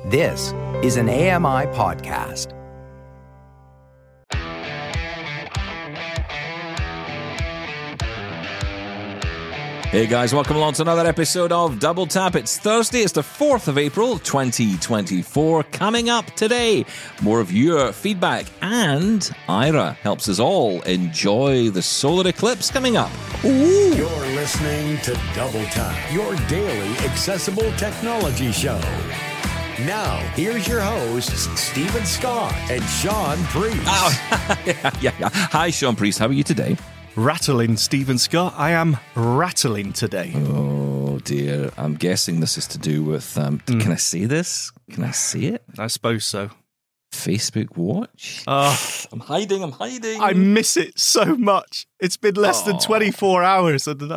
This is an AMI podcast. Hey guys, welcome along to another episode of Double Tap. It's Thursday, it's the 4th of April 2024. Coming up today, more of your feedback, and Ira helps us all enjoy the solar eclipse coming up. Ooh. You're listening to Double Tap, your daily accessible technology show. Now, here's your hosts, Stephen Scott and Sean Priest. Oh, yeah. Hi, Sean Priest. How are you today? Rattling, Stephen Scott. I am rattling today. Oh, dear. I'm guessing this is to do with... Can I say this? Can I say it? I suppose so. Facebook Watch? I'm hiding. I miss it so much. It's been less than 24 hours and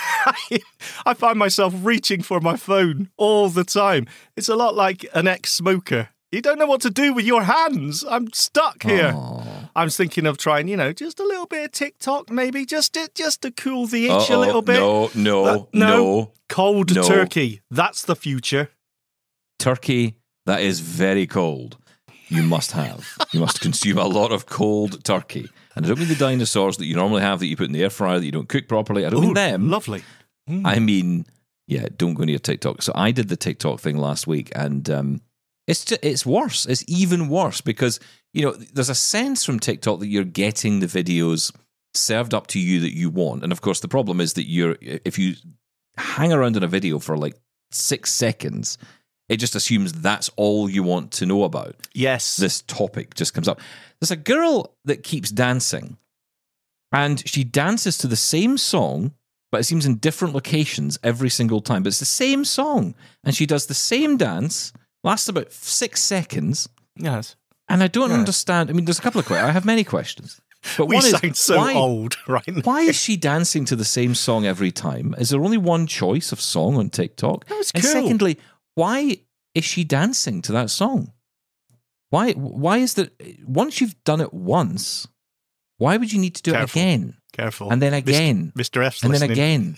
I find myself reaching for my phone all the time. It's a lot like an ex-smoker. You don't know what to do with your hands. I'm stuck here. Oh. I'm thinking of trying, just a little bit of TikTok, maybe, just to cool the itch a little bit. No. Cold turkey. That's the future. Turkey that is very cold. You must have. You must consume a lot of cold turkey. And I don't mean the dinosaurs that you normally have that you put in the air fryer that you don't cook properly. I don't mean them. Lovely. I mean, don't go near TikTok. So I did the TikTok thing last week, and it's worse. It's even worse because, there's a sense from TikTok that you're getting the videos served up to you that you want. And of course, the problem is that if you hang around in a video for like 6 seconds, it just assumes that's all you want to know about. Yes. This topic just comes up. There's a girl that keeps dancing, and she dances to the same song, but it seems in different locations every single time. But it's the same song, and she does the same dance, lasts about 6 seconds. Yes. And I don't understand. I mean, there's a couple of questions. I have many questions. But we one sound is, so old right now. Why is she dancing to the same song every time? Is there only one choice of song on TikTok? That was And cool. secondly, why is she dancing to that song? Why is that? Once you've done it once, why would you need to do it again? Careful. And then again. Mr. F's and listening. then again.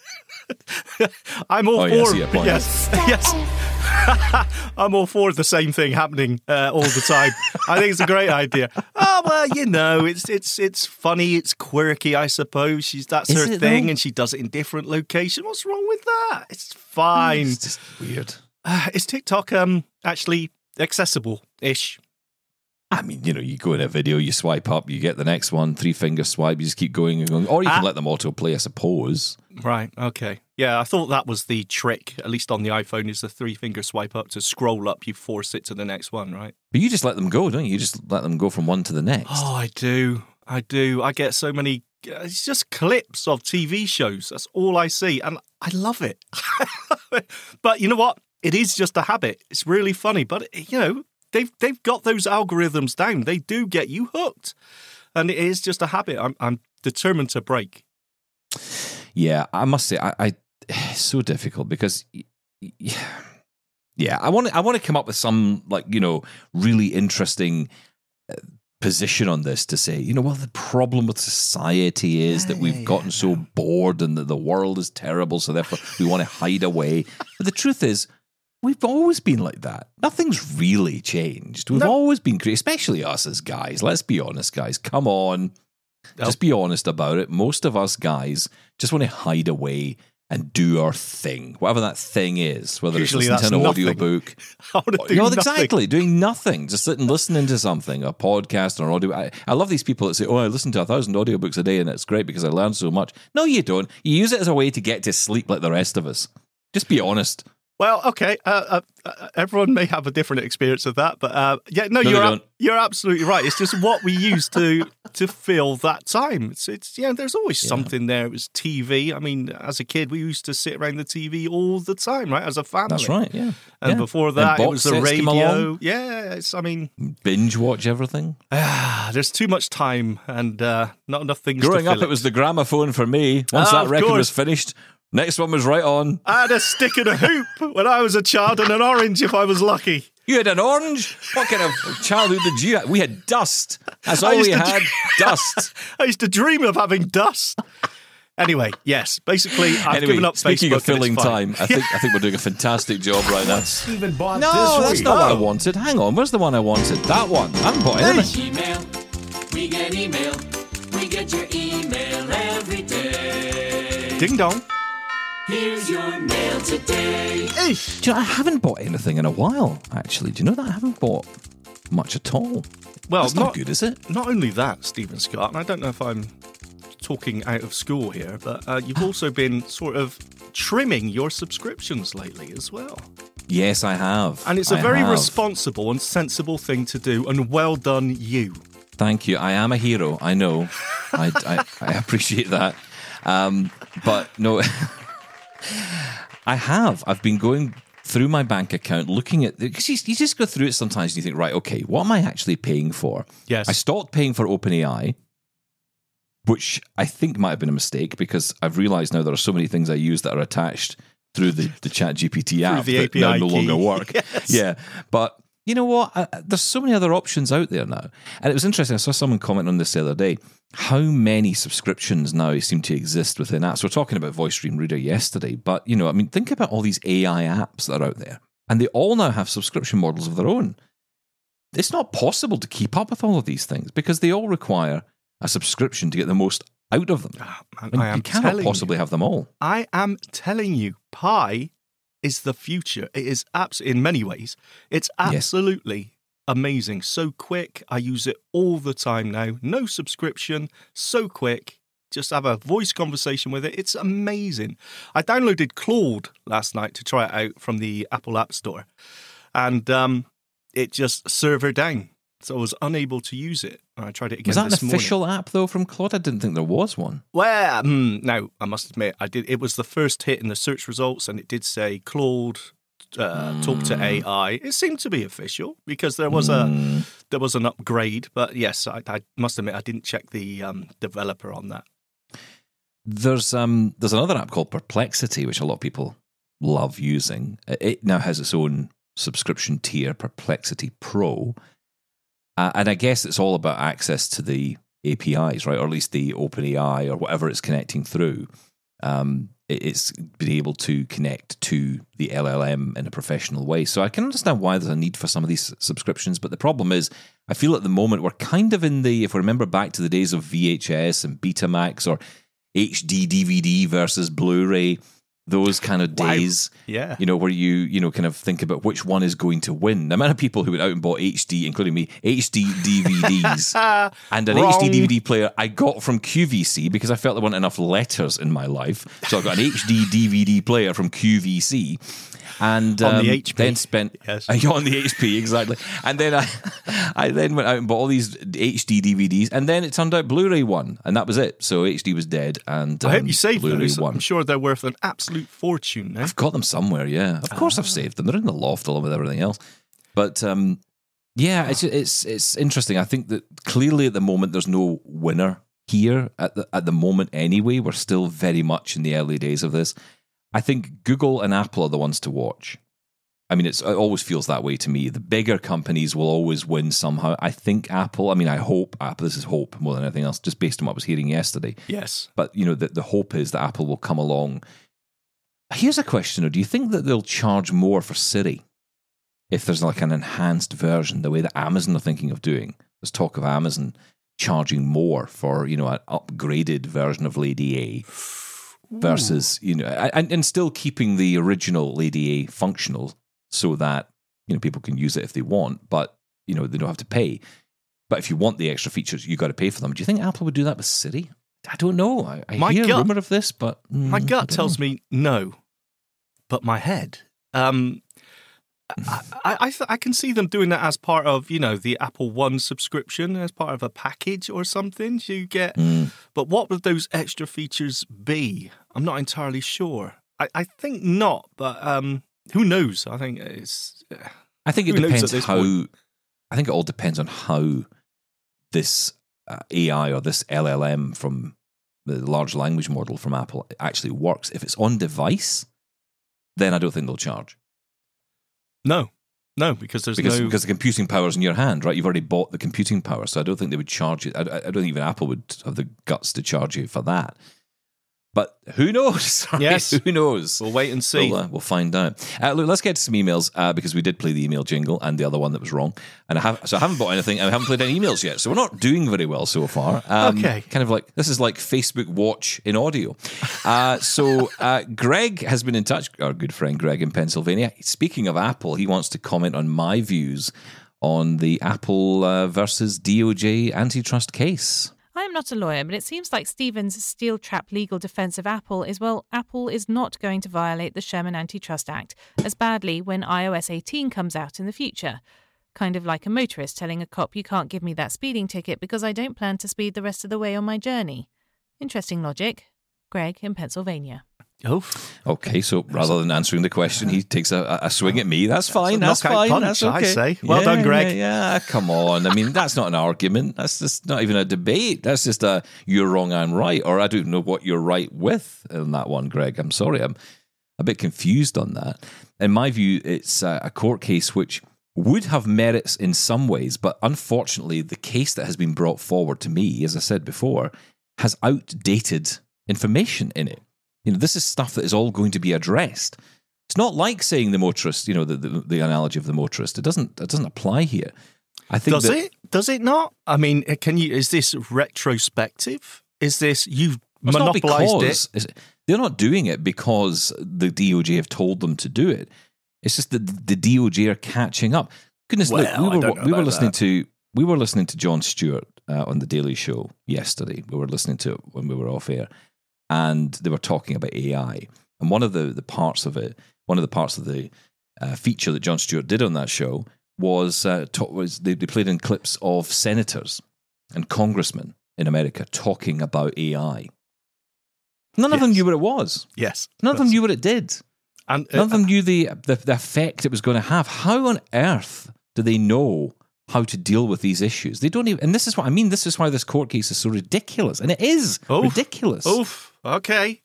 I'm all yeah, for see your point. yes. I'm all for the same thing happening all the time. I think it's a great idea. Oh well, it's funny, it's quirky, I suppose. That's her thing, and she does it in different locations. What's wrong with that? It's fine. It's just weird. Is TikTok actually accessible-ish? I mean, you go in a video, you swipe up, you get the next one, 3-finger swipe, you just keep going and going. Or you can let them autoplay, I suppose. Right, okay. Yeah, I thought that was the trick, at least on the iPhone, is the 3-finger swipe up. To scroll up, you force it to the next one, right? But you just let them go, don't you? You just let them go from one to the next. Oh, I do. I get so many... It's just clips of TV shows. That's all I see, and I love it. But you know what? It is just a habit. It's really funny, but, they've got those algorithms down. They do get you hooked. And it is just a habit I'm determined to break. Yeah, I must say, it's so difficult because, I want to come up with some, really interesting position on this to say, the problem with society is that we've gotten so bored and that the world is terrible, so therefore we want to hide away. But the truth is, we've always been like that. Nothing's really changed. We've always been creative, especially us as guys. Let's be honest, guys. Come on. Just be honest about it. Most of us guys just want to hide away and do our thing, whatever that thing is, whether Usually it's listening to an audiobook. Exactly. Doing nothing. Just sitting listening to something, a podcast or an audio. I love these people that say, I listen to 1,000 audiobooks a day and it's great because I learn so much. No, you don't. You use it as a way to get to sleep like the rest of us. Just be honest. Well, okay. Everyone may have a different experience of that, but you're absolutely right. It's just what we use to fill that time. It's there's always something there. It was TV. I mean, as a kid, we used to sit around the TV all the time, right? As a family. That's right. Yeah. And before that, it was the radio. Yeah. Binge watch everything. There's too much time and not enough things. Growing to fill up, it was the gramophone for me. Once that record was finished. Next one was right on. I had a stick and a hoop when I was a child and an orange if I was lucky. You had an orange? What kind of childhood did you have? We had dust. That's all we had, dust. I used to dream of having dust. Anyway, yes. Basically, I've given up speaking Facebook. of filling and it's fine. time, I think we're doing a fantastic job right now. Steven bought No, this that's week. not what I wanted. Hang on, where's the one I wanted? That one. I haven't bought anything. Email, we get email. We get your email every day. Ding dong. Here's your mail today. Do you know, I haven't bought anything in a while, actually. Do you know that? I haven't bought much at all. Well, That's not good, is it? Not only that, Stephen Scott, and I don't know if I'm talking out of school here, but you've also been sort of trimming your subscriptions lately as well. Yes, I have. And it's a I very have. responsible and sensible thing to do, and well done, you. Thank you. I am a hero. I know. I appreciate that. But no, I have. I've been going through my bank account, looking at, because you just go through it sometimes and you think, right, okay, what am I actually paying for? Yes. I stopped paying for OpenAI, which I think might have been a mistake because I've realized now there are so many things I use that are attached through the ChatGPT app the that now API no key. longer work. Yes. Yeah. But you know what? There's so many other options out there now. And it was interesting. I saw someone comment on this the other day. How many subscriptions now seem to exist within apps? We're talking about Voice Stream Reader yesterday, but you know, I mean, think about all these AI apps that are out there, and they all now have subscription models of their own. It's not possible to keep up with all of these things because they all require a subscription to get the most out of them. And I am you cannot telling possibly you, have them all. I am telling you, Pi is the future. It is in many ways. It's absolutely amazing. So quick. I use it all the time now. No subscription. So quick. Just have a voice conversation with it. It's amazing. I downloaded Claude last night to try it out from the Apple App Store. And it just server down. So I was unable to use it. I tried it again Was that this an morning. official app, though, from Claude? I didn't think there was one. Well, now I must admit, I did. It was the first hit in the search results, and it did say Claude talk to AI. It seemed to be official because there was an upgrade. But yes, I must admit, I didn't check the developer on that. There's another app called Perplexity, which a lot of people love using. It now has its own subscription tier, Perplexity Pro. And I guess it's all about access to the APIs, right? Or at least the OpenAI or whatever it's connecting through. It's been able to connect to the LLM in a professional way. So I can understand why there's a need for some of these subscriptions. But the problem is, I feel at the moment we're kind of in the, if we remember back to the days of VHS and Betamax or HD DVD versus Blu-ray, those kind of days, Yeah. you know, where you kind of think about which one is going to win. The amount of people who went out and bought HD, including me, HD DVDs and an Wrong. HD DVD player I got from QVC because I felt there weren't enough letters in my life. So I got an HD DVD player from QVC. And On the HP. then spent Yes. on the HP, exactly. And then I then went out and bought all these HD DVDs, and then it turned out Blu-ray won, and that was it. So HD was dead, and I hope you saved Blu-ray those. won. I'm sure they're worth an absolute fortune now. I've got them somewhere, yeah. Of course I've saved them. They're in the loft along with everything else. But yeah, it's interesting. I think that clearly at the moment there's no winner here at the moment anyway. We're still very much in the early days of this. I think Google and Apple are the ones to watch. I mean, it always feels that way to me. The bigger companies will always win somehow. I think Apple, I mean, I hope Apple, this is hope more than anything else, just based on what I was hearing yesterday. Yes. But, you know, the hope is that Apple will come along. Here's a question, do you think that they'll charge more for Siri if there's like an enhanced version, the way that Amazon are thinking of doing? There's talk of Amazon charging more for, you know, an upgraded version of Lady A versus, you know, and still keeping the original Lady A functional so that, you know, people can use it if they want, but, you know, they don't have to pay. But if you want the extra features, you got to pay for them. Do you think Apple would do that with Siri? I don't know. I My hear gut- rumor of this, but My I gut don't tells know. me no, but my head. I can see them doing that as part of, you know, the Apple One subscription, as part of a package or something. You get, but what would those extra features be? I'm not entirely sure. I think not, but who knows? I think it's. I think it Who knows depends at this how. point? I think it all depends on how this AI or this LLM from the large language model from Apple actually works. If it's on device, then I don't think they'll charge. No, because there's Because no. the computing power is in your hand, right? You've already bought the computing power, so I don't think they would charge you. I don't think even Apple would have the guts to charge you for that. But who knows? Right? Yes. Who knows? We'll wait and see. We'll find out. Look, let's get to some emails because we did play the email jingle and the other one that was wrong. And I haven't bought anything and I haven't played any emails yet. So we're not doing very well so far. Okay. Kind of like, this is like Facebook Watch in audio. So Greg has been in touch, our good friend Greg in Pennsylvania. Speaking of Apple, he wants to comment on my views on the Apple versus DOJ antitrust case. I am not a lawyer, but it seems like Stephen's steel trap legal defence of Apple is, well, Apple is not going to violate the Sherman Antitrust Act as badly when iOS 18 comes out in the future. Kind of like a motorist telling a cop, you can't give me that speeding ticket because I don't plan to speed the rest of the way on my journey. Interesting logic. Greg in Pennsylvania. Oof. Okay, so rather than answering the question, he takes a swing at me. That's fine. That's knockout fine. punch, That's okay. I say. Well done, Greg. Yeah, come on. I mean, that's not an argument. That's just not even a debate. That's just a you're wrong, I'm right, or I don't know what you're right with in that one, Greg. I'm sorry. I'm a bit confused on that. In my view, it's a court case which would have merits in some ways, but unfortunately, the case that has been brought forward to me, as I said before, has outdated information in it. You know, this is stuff that is all going to be addressed. It's not like saying the motorist, you know, the analogy of the motorist. It doesn't apply here. I think Does it not? I mean, is this retrospective? Is this you've It's not monopolized because, they're not doing it because the DOJ have told them to do it. It's just that the DOJ are catching up. Goodness, Well, look, we were listening to Jon Stewart on the Daily Show yesterday. We were listening to it when we were off air, and they were talking about AI. And one of the parts of it, one of the parts of the feature that Jon Stewart did on that show was they played in clips of senators and congressmen in America talking about AI. None of them knew what it was. Yes. None of them knew what it did. And None of them knew the effect it was going to have. How on earth do they know how to deal with these issues? They don't even, and this is what I mean. This is why this court case is so ridiculous. And it is ridiculous. Oof. Okay.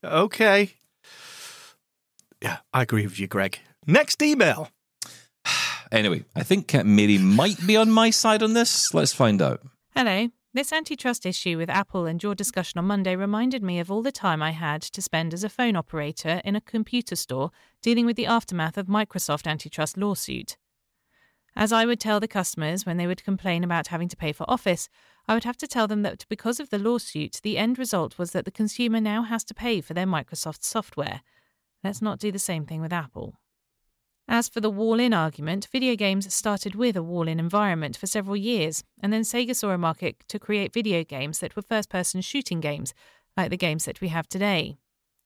Yeah, I agree with you, Greg. Next email. Anyway, I think Mary might be on my side on this. Let's find out. Hello. This antitrust issue with Apple and your discussion on Monday reminded me of all the time I had to spend as a phone operator in a computer store dealing with the aftermath of Microsoft antitrust lawsuit. As I would tell the customers when they would complain about having to pay for Office, I would have to tell them that because of the lawsuit, the end result was that the consumer now has to pay for their Microsoft software. Let's not do the same thing with Apple. As for the wall-in argument, video games started with a wall-in environment for several years, and then Sega saw a market to create video games that were first-person shooting games, like the games that we have today.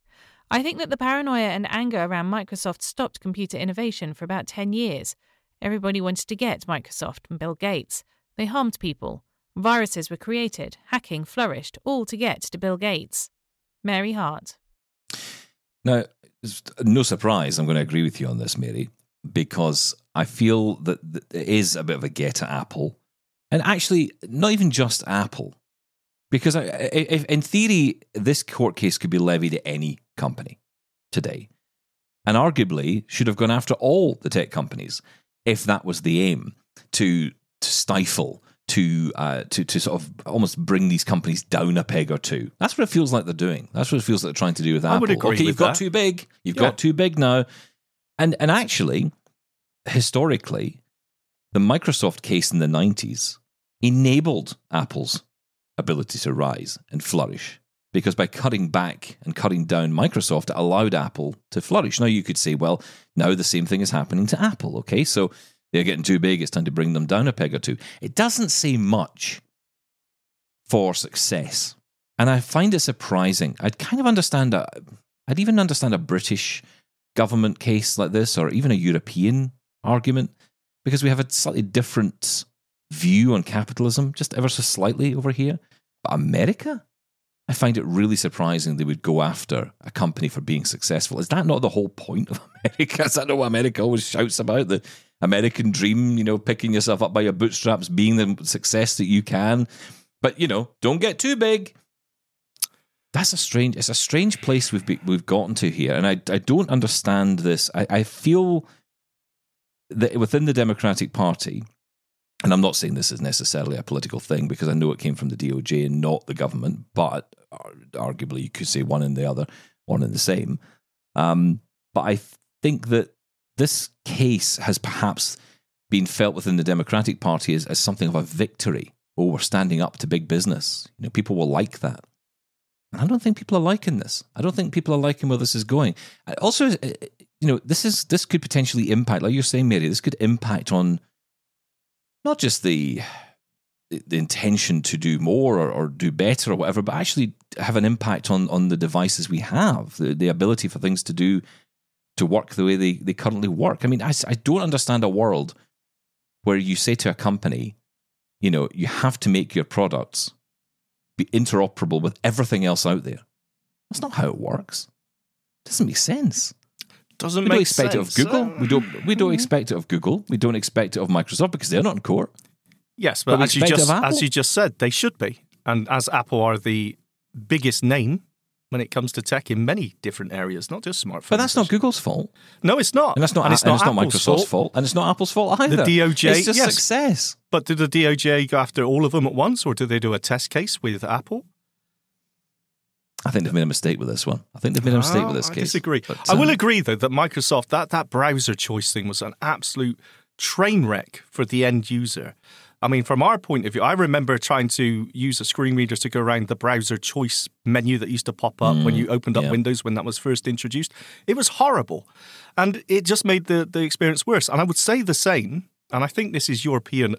I think that the paranoia and anger around Microsoft stopped computer innovation for about 10 years. Everybody wanted to get Microsoft and Bill Gates. They harmed people. Viruses were created. Hacking flourished, all to get to Bill Gates. Mary Hart. Now, it's no surprise I'm going to agree with you on this, Mary, because I feel that it is a bit of a get at Apple. And actually, not even just Apple. Because if, in theory, this court case could be levied at any company today. And arguably should have gone after all the tech companies if that was the aim, to stifle, to sort of almost bring these companies down a peg or two. That's what it feels like they're doing. That's what it feels like they're trying to do with Apple. I would agree with you've got that. too big. You've got too big now. And actually, historically, the Microsoft case in the 90s enabled Apple's ability to rise and flourish. Because by cutting back and cutting down Microsoft, it allowed Apple to flourish. Now you could say, well, now the same thing is happening to Apple, okay? So they're getting too big, it's time to bring them down a peg or two. It doesn't say much for success. And I find it surprising. I'd kind of understand I'd even understand a British government case like this, or even a European argument, because we have a slightly different view on capitalism, just ever so slightly over here. But America? I find it really surprising they would go after a company for being successful. Is that not the whole point of America? Is that not what America always shouts about? The American dream, you know, picking yourself up by your bootstraps, being the success that you can. But, you know, don't get too big. It's a strange place we've gotten to here. And I don't understand this. I feel that within the Democratic Party, and I'm not saying this is necessarily a political thing because I know it came from the DOJ and not the government, but arguably you could say one and the other, one and the same. But I think that this case has perhaps been felt within the Democratic Party as something of a victory. Oh, we're standing up to big business. You know, people will like that. And I don't think people are liking this. I don't think people are liking where this is going. Also, you know, this could potentially impact, like you're saying, Mary, this could impact on not just the intention to do more or do better or whatever, but actually have an impact on the devices we have, the ability for things to work the way they currently work. I mean, I don't understand a world where you say to a company, you know, you have to make your products be interoperable with everything else out there. That's not how it works. It doesn't make sense. Doesn't we make don't expect sense. it of Google. We don't expect it of Google. We don't expect it of Microsoft because they're not in court. Yes, but we as you just said, they should be. And as Apple are the biggest name when it comes to tech in many different areas, not just smartphones. But that's not Google's fault. No, it's not. And it's not Microsoft's fault. And it's not Apple's fault either. The DOJ, it's just success. But did the DOJ go after all of them at once, or did they do a test case with Apple? I think they've made a mistake with this one. I think they've made a mistake with this case. I disagree. But, I will agree, though, that Microsoft, that browser choice thing was an absolute train wreck for the end user. I mean, from our point of view, I remember trying to use a screen reader to go around the browser choice menu that used to pop up when you opened up Windows when that was first introduced. It was horrible. And it just made the experience worse. And I would say the same, and I think this is European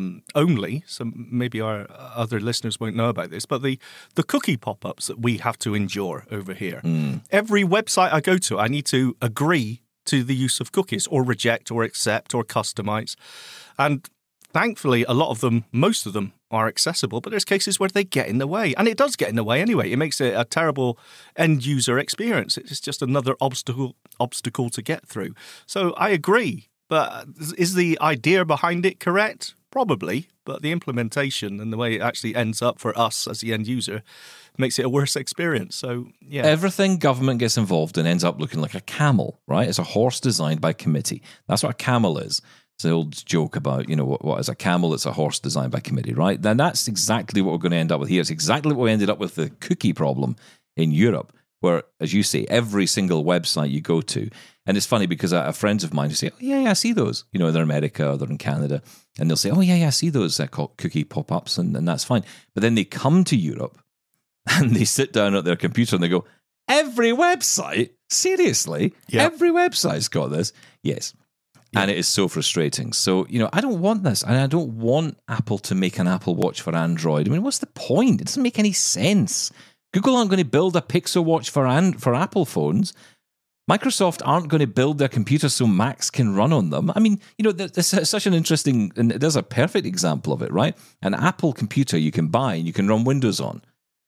only, so maybe our other listeners won't know about this, but the cookie pop-ups that we have to endure over here. Every website I go to, I need to agree to the use of cookies or reject or accept or customize. And thankfully, a lot of them, most of them, are accessible, but there's cases where they get in the way. And it does get in the way anyway. It makes it a terrible end-user experience. It's just another obstacle to get through. So I agree. But is the idea behind it correct? Probably. But the implementation and the way it actually ends up for us as the end user makes it a worse experience. So, yeah. Everything government gets involved in ends up looking like a camel, right? It's a horse designed by committee. That's what a camel is. It's an old joke about, you know, what is a camel? It's a horse designed by committee, right? Then that's exactly what we're going to end up with here. It's exactly what we ended up with the cookie problem in Europe, where, as you say, every single website you go to, and it's funny because I have friends of mine who say, oh, yeah, I see those. You know, they're in America or they're in Canada, and they'll say, oh, yeah, I see those cookie pop-ups, and that's fine. But then they come to Europe, and they sit down at their computer, and they go, every website? Seriously? Yeah. Every website's got this? Yes. Yeah. And it is so frustrating. So, you know, I don't want this. And I don't want Apple to make an Apple Watch for Android. I mean, what's the point? It doesn't make any sense. Google aren't going to build a Pixel Watch for Apple phones. Microsoft aren't going to build their computers so Macs can run on them. I mean, you know, there's such an interesting, and there's a perfect example of it, right? An Apple computer you can buy and you can run Windows on.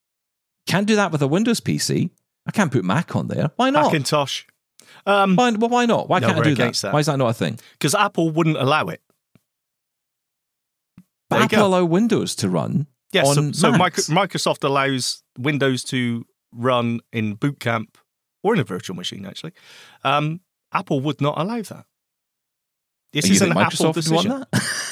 Can't do that with a Windows PC. I can't put Mac on there. Why not? Macintosh. Why not? Why can't I do that? Why is that not a thing? Because Apple wouldn't allow it. But Apple allow Windows to run on so Macs. Microsoft allows Windows to run in Boot Camp or in a virtual machine, actually. Apple would not allow that. This is an Apple decision.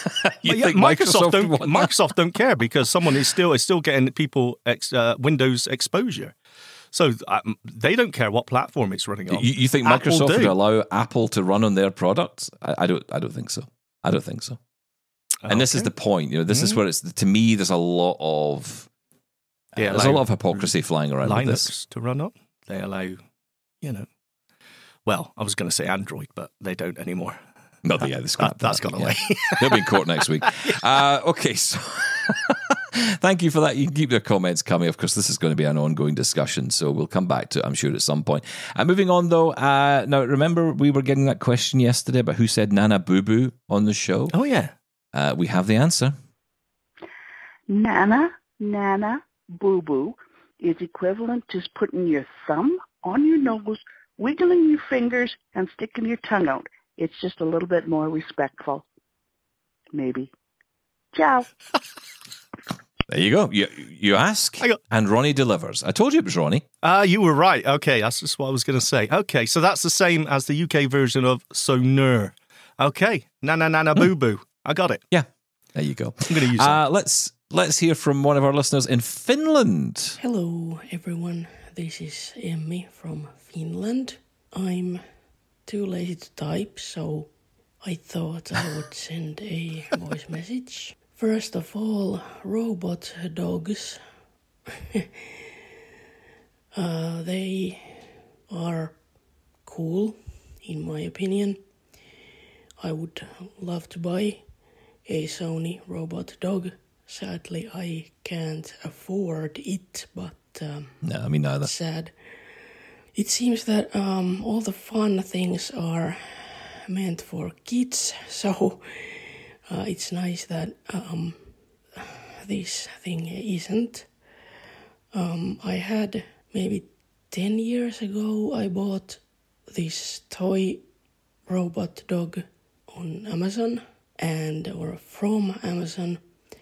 Microsoft don't care because someone is still getting people Windows exposure. So they don't care what platform it's running on. You think Microsoft would allow Apple to run on their products? I don't think so. I don't think so. And this is the point. You know, this is where it's, to me, there's a lot of there's a lot of hypocrisy flying around Linux with this. to run on. They allow, you know, well, I was going to say Android, but they don't anymore. No, that's gone away. They'll be in court next week. Okay, so thank you for that. You can keep your comments coming. Of course, this is going to be an ongoing discussion, so we'll come back to it, I'm sure, at some point. Moving on, though, now, remember we were getting that question yesterday about who said Nana Boo Boo on the show? Oh, yeah. We have the answer. Nana Boo Boo is equivalent to putting your thumb on your nose, wiggling your fingers, and sticking your tongue out. It's just a little bit more respectful. Maybe. Ciao. There you go. You ask, and Ronnie delivers. I told you it was Ronnie. You were right. Okay, that's just what I was going to say. Okay, so that's the same as the UK version of Sonur. Okay, Nana Boo Boo. I got it. Yeah. There you go. I'm going to use that. Let's hear from one of our listeners in Finland. Hello, everyone. This is Emmy from Finland. I'm too lazy to type, so I thought I would send a voice message. First of all, robot dogs. They are cool, in my opinion. I would love to buy a Sony robot dog. Sadly, I can't afford it, but No, me neither. sad. It seems that all the fun things are meant for kids, so it's nice that this thing isn't. I had maybe 10 years ago, I bought this toy robot dog on Amazon or from Amazon,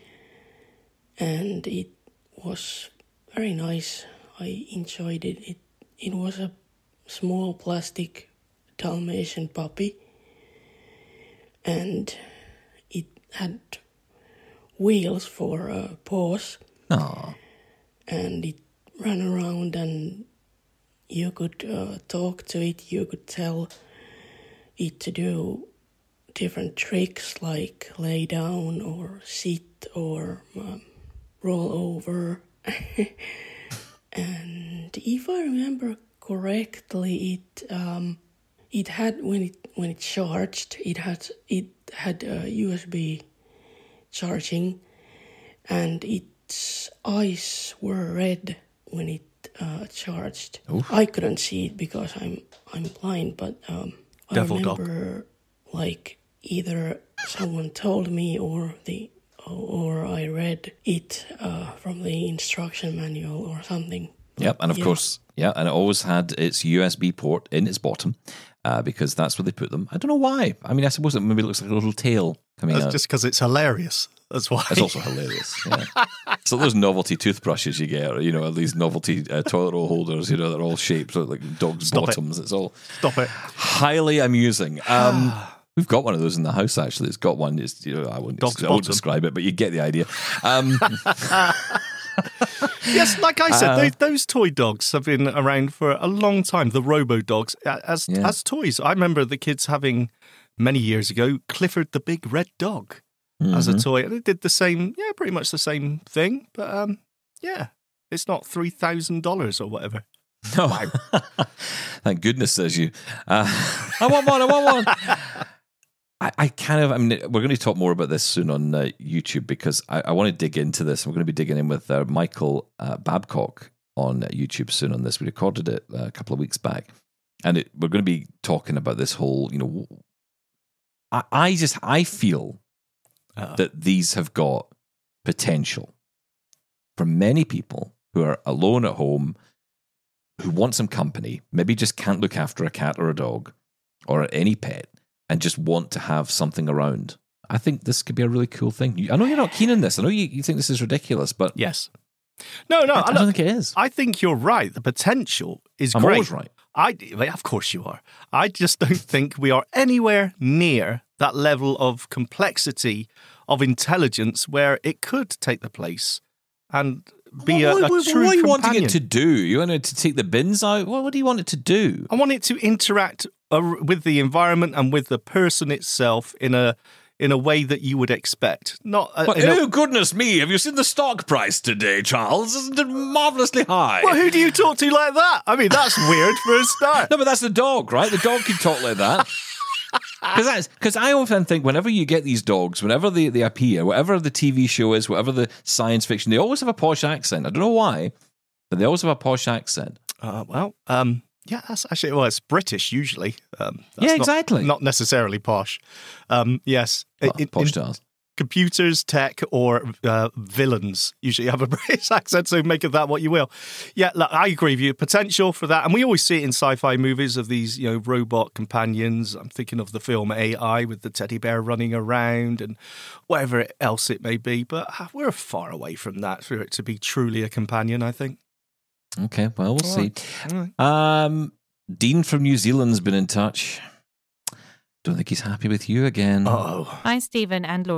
and it was very nice. I enjoyed it. It was a small plastic Dalmatian puppy, and it had wheels for paws. Aww. And it ran around, and you could talk to it. You could tell it to do different tricks like lay down or sit or roll over. And if I remember correctly, it had when it charged, it had USB charging, and its eyes were red when it charged. Oof. I couldn't see it because I'm blind, but I Devil dog. remember like either someone told me or I read it from the instruction manual or something. Yep, and of Yeah. course, and it always had its USB port in its bottom because that's where they put them. I don't know why. I mean, I suppose it maybe looks like a little tail coming That's out. just because it's hilarious. That's why. It's also hilarious. Yeah. So those novelty toothbrushes you get, or, these novelty toilet roll holders, they're all shaped like dogs' Stop it. bottoms. It's all Stop it. highly amusing. We've got one of those in the house, actually. It's got one. It's, I won't Bottom. describe it, but you get the idea. Yes, like I said, those toy dogs have been around for a long time. The robo dogs as toys. I remember the kids having many years ago Clifford the Big Red Dog as a toy, and it did the same. Yeah, pretty much the same thing. But it's not $3,000 or whatever. No. Thank goodness, says you. I want one. We're going to talk more about this soon on YouTube because I want to dig into this. We're going to be digging in with Michael Babcock on YouTube soon on this. We recorded it a couple of weeks back, and we're going to be talking about this whole, I feel that these have got potential for many people who are alone at home, who want some company, maybe just can't look after a cat or a dog or any pet, and just want to have something around. I think this could be a really cool thing. I know you're not keen on this. I know you think this is ridiculous, but Yes. No, I don't think it is. I think you're right. The potential is I'm great. always right. Of course you are. I just don't think we are anywhere near that level of complexity, of intelligence, where it could take the place and be a true what are you companion. wanting it to do? You want it to take the bins out? What do you want it to do? I want it to interact with the environment and with the person itself in a way that you would expect. Goodness me, have you seen the stock price today, Charles? Isn't it marvellously high? Well, who do you talk to like that? I mean, that's weird for a start. No, but that's the dog, right? The dog can talk like that. Because I often think whenever you get these dogs, whenever they appear, whatever the TV show is, whatever the science fiction, they always have a posh accent. I don't know why, but they always have a posh accent. Yeah, that's actually, it's British usually. Exactly. Not necessarily posh. Yes. Posh to us. Computers, tech, or villains usually have a British accent, so make of that what you will. Yeah, look, I agree with you. Potential for that. And we always see it in sci-fi movies of these, robot companions. I'm thinking of the film AI with the teddy bear running around and whatever else it may be. But we're far away from that for it to be truly a companion, I think. Okay, well, we'll see. All right. Dean from New Zealand's been in touch. Don't think he's happy with you again. Oh, Hi, Stephen and Laura.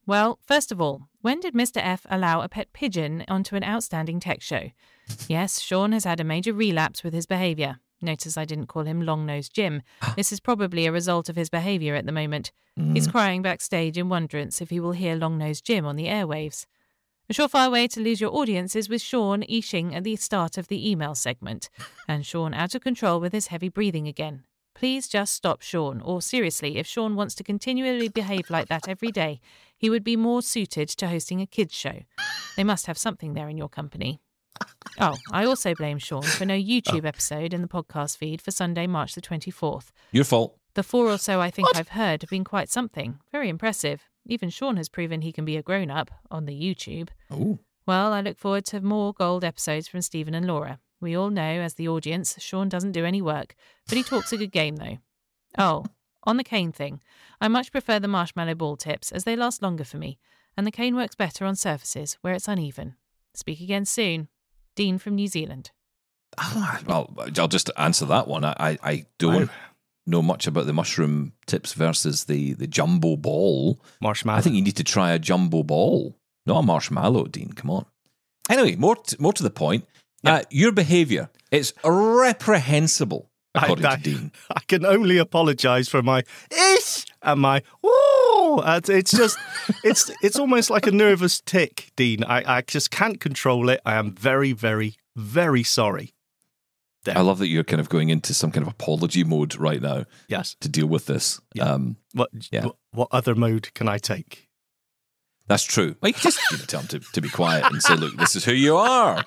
Well, first of all, when did Mr. F allow a pet pigeon onto an outstanding tech show? Yes, Sean has had a major relapse with his behaviour. Notice I didn't call him Long-Nosed Jim. This is probably a result of his behaviour at the moment. He's crying backstage in wonderance if he will hear Long-Nosed Jim on the airwaves. A surefire way to lose your audience is with Sean eeshing at the start of the email segment, and Sean out of control with his heavy breathing again. Please just stop Sean, or seriously, if Sean wants to continually behave like that every day, he would be more suited to hosting a kids' show. They must have something there in your company. Oh, I also blame Sean for no YouTube episode in the podcast feed for Sunday, March the 24th. Your fault. The 4 or so I think I've heard have been quite something. Very impressive. Even Sean has proven he can be a grown-up on the YouTube. Oh. Well, I look forward to more gold episodes from Stephen and Laura. We all know, as the audience, Sean doesn't do any work, but he talks a good game, though. Oh, on the cane thing, I much prefer the marshmallow ball tips, as they last longer for me, and the cane works better on surfaces where it's uneven. Speak again soon. Dean from New Zealand. Well, I'll just answer that one. I don't know much about the mushroom tips versus the jumbo ball. Marshmallow. I think you need to try a jumbo ball, not a marshmallow, Dean. Come on. Anyway, more to the point. Your behaviour, it's reprehensible, according to Dean. I can only apologise for my ish and my oh. It's just, it's almost like a nervous tick, Dean. I just can't control it. I am very, very, very sorry. There. I love that you're kind of going into some kind of apology mode right now. Yes. To deal with this. Yeah. What other mode can I take? That's true. Well, you can just tell them to be quiet and say, look, this is who you are.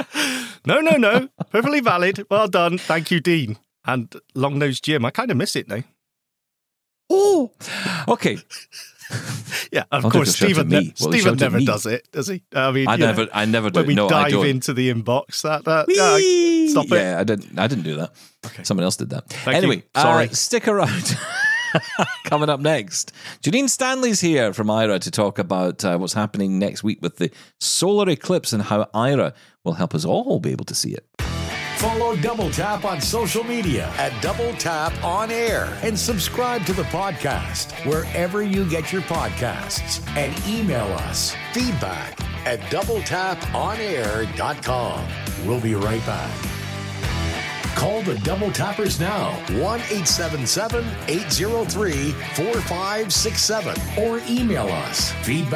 No. Perfectly valid. Well done. Thank you, Dean. And Long-Nosed Jim. I kind of miss it now. Oh, okay. Yeah, of course, Stephen never does it, does he? I mean, I never do. When we dive into the inbox, stop it. Yeah, I didn't do that. Okay. Someone else did that. Anyway, sorry. Stick around. Coming up next, Janine Stanley's here from Aira to talk about what's happening next week with the solar eclipse and how Aira will help us all be able to see it. Follow Double Tap on social media at Double Tap On Air and subscribe to the podcast wherever you get your podcasts and email us feedback@doubletaponair.com. We'll be right back. Call the Double Tappers now, 1-877-803-4567, or email us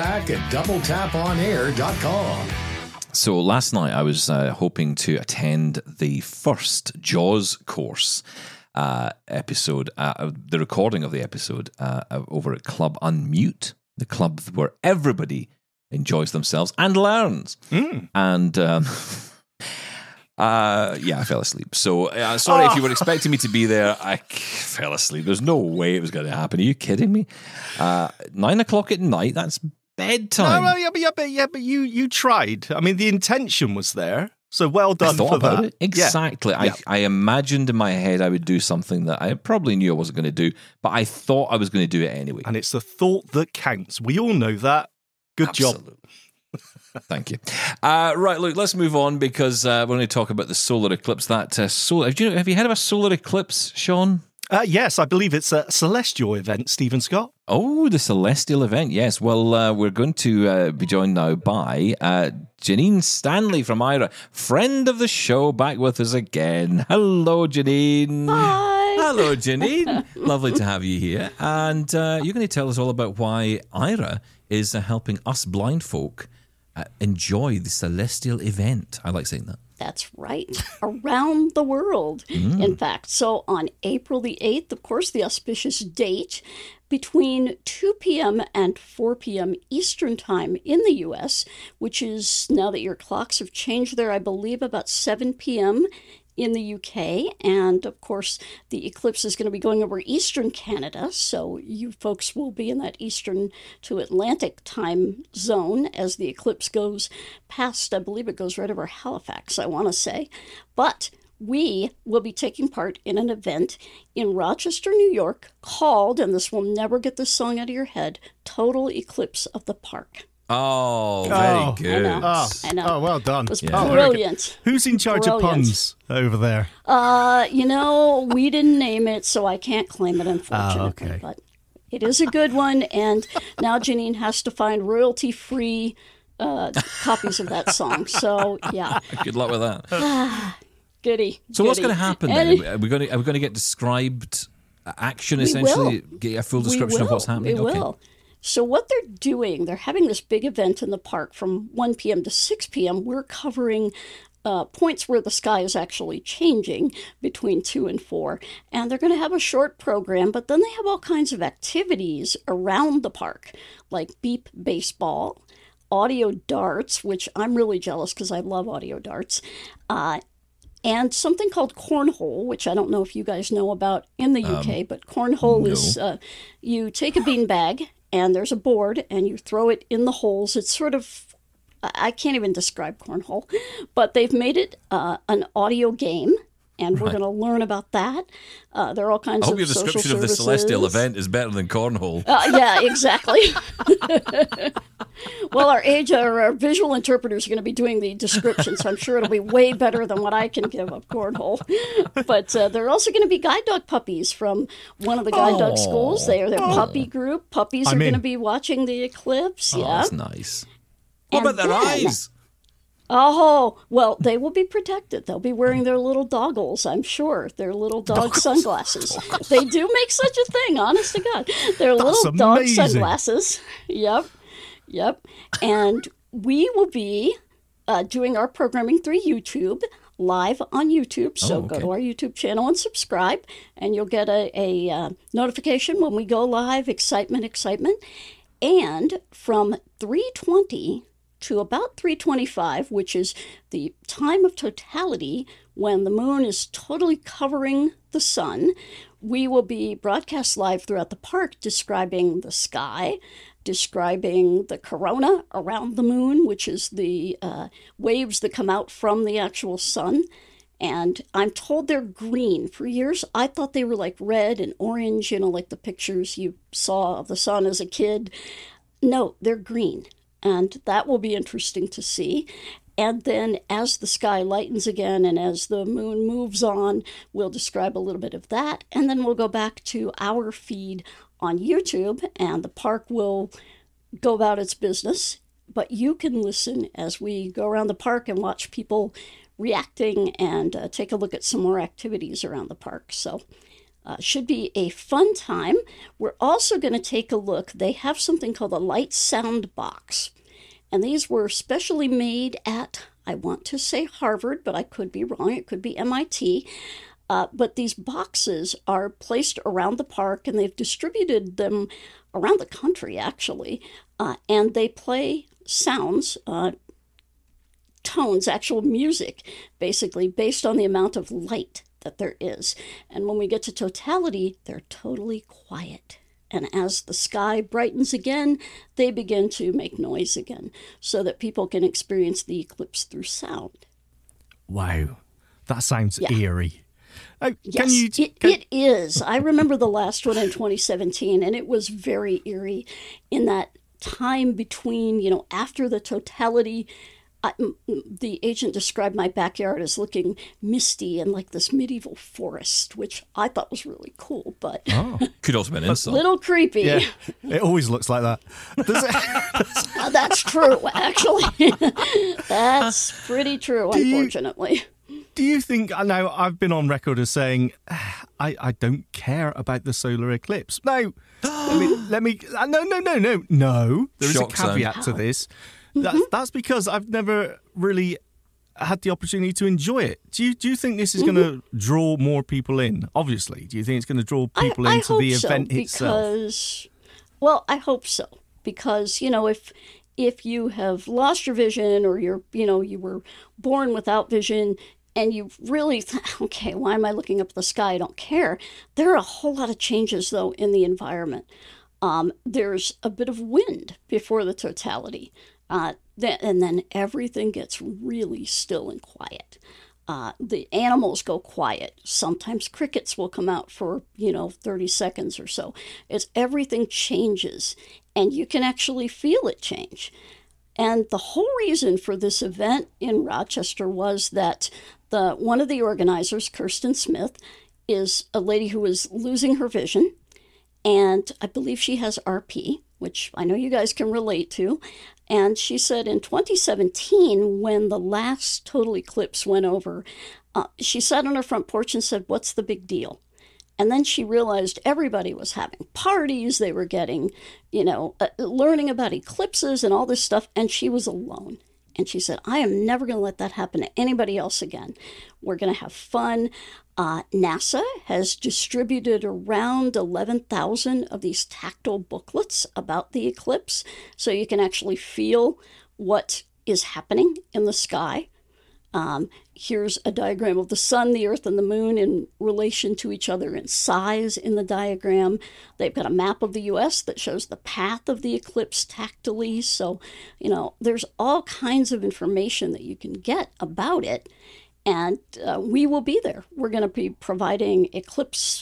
feedback@doubletaponair.com. So last night I was hoping to attend the first Jaws course episode, the recording of the episode over at Club Unmute, the club where everybody enjoys themselves and learns. And I fell asleep. So sorry if you were expecting me to be there. I fell asleep. There's no way it was going to happen. Are you kidding me? 9 o'clock at night, that's bedtime. But you tried. I mean, the intention was there. So well done for that. It. Exactly. Yeah. I imagined in my head I would do something that I probably knew I wasn't going to do, but I thought I was going to do it anyway. And it's the thought that counts. We all know that. Good job. Thank you. Right, look, let's move on because we're going to talk about the solar eclipse. Have you heard of a solar eclipse, Sean? Yes, I believe it's a celestial event, Stephen Scott. Oh, the celestial event, yes. Well, we're going to be joined now by Janine Stanley from Aira, friend of the show, back with us again. Hello, Janine. Hi. Hello, Janine. Lovely to have you here. And you're going to tell us all about why Aira is helping us blind folk enjoy the celestial event. I like saying that. That's right. Around the world, in fact. So on April the 8th, of course, the auspicious date, between 2 p.m. and 4 p.m. Eastern Time in the U.S., which is, now that your clocks have changed there, I believe about 7 p.m. in the UK. And, of course, the eclipse is going to be going over Eastern Canada, so you folks will be in that Eastern to Atlantic time zone as the eclipse goes past, I believe it goes right over Halifax, I want to say. But we will be taking part in an event in Rochester, New York called, and this will never get this song out of your head, Total Eclipse of the Park. Oh, very good. I know. Oh, well done. It was brilliant. Who's in charge of puns over there? We didn't name it, so I can't claim it, unfortunately. Okay. But It is a good one, and now Janine has to find royalty-free copies of that song. So, yeah. Good luck with that. Goody. So what's going to happen then? Are we going to get described action, essentially? Get a full description of what's happening? We will. So what they're doing, they're having this big event in the park from 1 p.m. to 6 p.m. We're covering points where the sky is actually changing between 2 and 4. And they're going to have a short program, but then they have all kinds of activities around the park, like beep baseball, audio darts, which I'm really jealous because I love audio darts, and something called cornhole, which I don't know if you guys know about in the UK, but cornhole is you take a beanbag and there's a board and you throw it in the holes. It's sort of, I can't even describe cornhole, but they've made it an audio game, and we're going to learn about that. There are all kinds of social services. I hope your description of the celestial event is better than cornhole. Yeah, exactly. Well, our visual interpreters are going to be doing the description, so I'm sure it'll be way better than what I can give of cornhole. But there are also going to be guide dog puppies from one of the guide dog schools. They are their puppy group. Puppies are going to be watching the eclipse. Oh, yeah, that's nice. What about their eyes? Oh, well, they will be protected. They'll be wearing their little doggles, I'm sure. Their little dog sunglasses. They do make such a thing, honest to God. They're little dog sunglasses. Yep. And we will be doing our programming through YouTube, live on YouTube. So go to our YouTube channel and subscribe, and you'll get a notification when we go live. Excitement. And from 3:20 to about 3:25, which is the time of totality when the moon is totally covering the sun, we will be broadcast live throughout the park describing the sky, describing the corona around the moon, which is the waves that come out from the actual sun. And I'm told they're green. For years, I thought they were like red and orange, like the pictures you saw of the sun as a kid. No, they're green. And that will be interesting to see. And then as the sky lightens again and as the moon moves on, we'll describe a little bit of that. And then we'll go back to our feed on YouTube, and the park will go about its business. But you can listen as we go around the park and watch people reacting and take a look at some more activities around the park. So should be a fun time. We're also going to take a look. They have something called a light sound box. And these were specially made at, I want to say Harvard, but I could be wrong. It could be MIT. But these boxes are placed around the park, and they've distributed them around the country, actually. And they play sounds, tones, actual music, basically, based on the amount of light that there is. And when we get to totality, they're totally quiet. And as the sky brightens again, they begin to make noise again so that people can experience the eclipse through sound. Wow, that sounds eerie. Yes, it is. I remember the last one in 2017, and it was very eerie in that time between, after the totality. The agent described my backyard as looking misty and like this medieval forest, which I thought was really cool, but could also be an insult. A little creepy. Yeah, it always looks like that. That's true, actually. That's pretty true, unfortunately. Do you think, now I've been on record as saying, I don't care about the solar eclipse. No, let me no. There is a caveat to this. That's because I've never really had the opportunity to enjoy it. Do you think this is going to draw more people in? Obviously, do you think it's going to draw people into the event itself? Well, I hope so, because if you have lost your vision, or you were born without vision, and you really okay, why am I looking up at the sky? I don't care. There are a whole lot of changes though in the environment. There's a bit of wind before the totality. And then everything gets really still and quiet. The animals go quiet. Sometimes crickets will come out for, 30 seconds or so. Everything changes, and you can actually feel it change. And the whole reason for this event in Rochester was that one of the organizers, Kirsten Smith, is a lady who was losing her vision. And I believe she has RP, which I know you guys can relate to. And she said in 2017, when the last total eclipse went over, she sat on her front porch and said, "What's the big deal?" And then she realized everybody was having parties. They were getting, learning about eclipses and all this stuff. And she was alone. And she said, "I am never going to let that happen to anybody else again. We're going to have fun." NASA has distributed around 11,000 of these tactile booklets about the eclipse, so you can actually feel what is happening in the sky. Here's a diagram of the sun, the earth, and the moon in relation to each other in size in the diagram. They've got a map of the U.S. that shows the path of the eclipse tactily. So, there's all kinds of information that you can get about it. And we will be there. We're going to be providing eclipse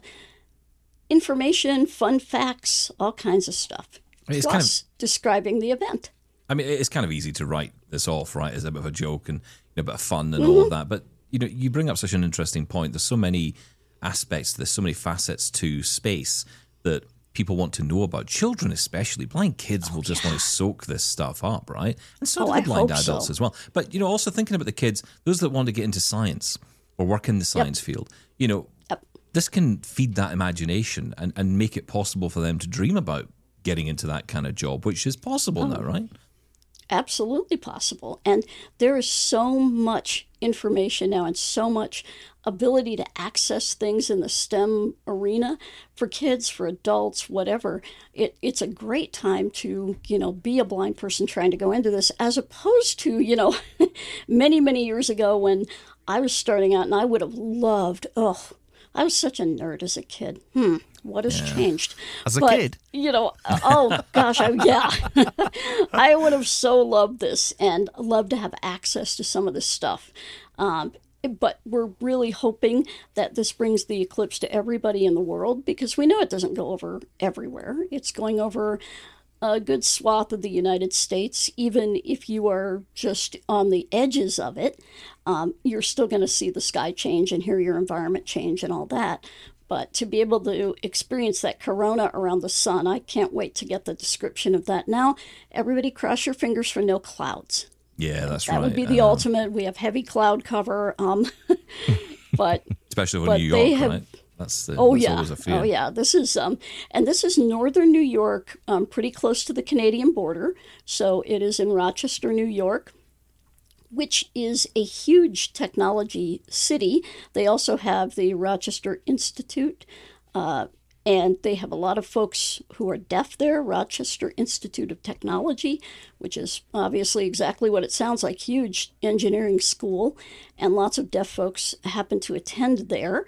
information, fun facts, all kinds of stuff. Plus describing the event. I mean, it's kind of easy to write this off, right, as a bit of a joke and a bit of fun and all of that. But, you bring up such an interesting point. There's so many aspects, there's so many facets to space that people want to know about. Children especially. Blind kids will just want to soak this stuff up, right? And so do the blind adults as well. But, also thinking about the kids, those that want to get into science or work in the science field, this can feed that imagination and make it possible for them to dream about getting into that kind of job, which is possible now, right? Absolutely possible. And there is so much information now and so much ability to access things in the STEM arena for kids, for adults, whatever. It's a great time to, be a blind person trying to go into this, as opposed to, many, many years ago when I was starting out and I would have loved, I was such a nerd as a kid. What has changed? As a kid? Oh gosh, I would have so loved this and loved to have access to some of this stuff. But we're really hoping that this brings the eclipse to everybody in the world, because we know it doesn't go over everywhere. It's going over a good swath of the United States. Even if you are just on the edges of it, you're still going to see the sky change and hear your environment change and all that. But to be able to experience that corona around the sun, I can't wait to get the description of that. Now, everybody cross your fingers for no clouds. Yeah, that's right. That would be the ultimate. We have heavy cloud cover, but especially when New York, right? That's always a fear. Oh yeah, this is and this is northern New York, pretty close to the Canadian border. So it is in Rochester, New York, which is a huge technology city. They also have the Rochester Institute, and they have a lot of folks who are deaf there. Rochester Institute of Technology, which is obviously exactly what it sounds like, huge engineering school, and lots of deaf folks happen to attend there.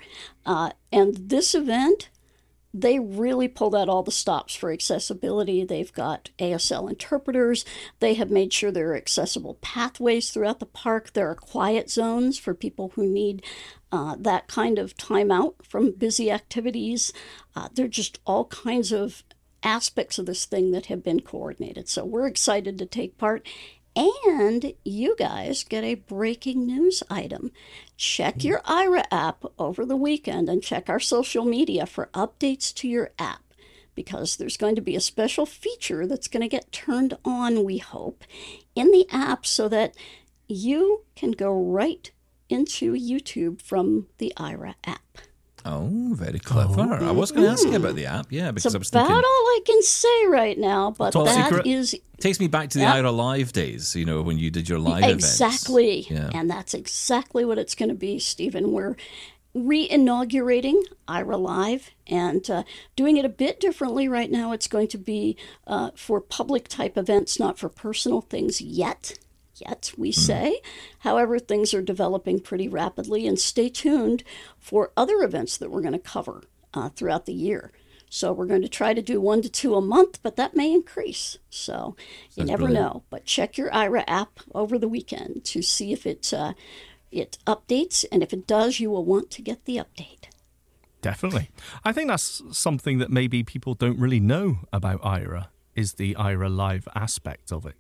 And this event, they really pulled out all the stops for accessibility. They've got ASL interpreters. They have made sure there are accessible pathways throughout the park. There are quiet zones for people who need that kind of time out from busy activities. There are just all kinds of aspects of this thing that have been coordinated. So we're excited to take part. And you guys get a breaking news item. Check your Aira app over the weekend and check our social media for updates to your app, because there's going to be a special feature that's going to get turned on, we hope, in the app so that you can go right into YouTube from the Aira app. Oh, very clever. I was going to ask you about the app, because it's I was thinking... about all I can say right now, but Top that secret. is... Takes me back to the Aira Live days, when you did your live events. Exactly. Yeah. And that's exactly what it's going to be, Stephen. We're re-inaugurating Aira Live and doing it a bit differently right now. It's going to be for public-type events, not for personal things yet, we say. However, things are developing pretty rapidly, and stay tuned for other events that we're going to cover throughout the year. So we're going to try to do 1 to 2 a month, but that may increase. So you never know. But check your Aira app over the weekend to see if it updates, and if it does, you will want to get the update. Definitely. I think that's something that maybe people don't really know about Aira, is the Aira Live aspect of it.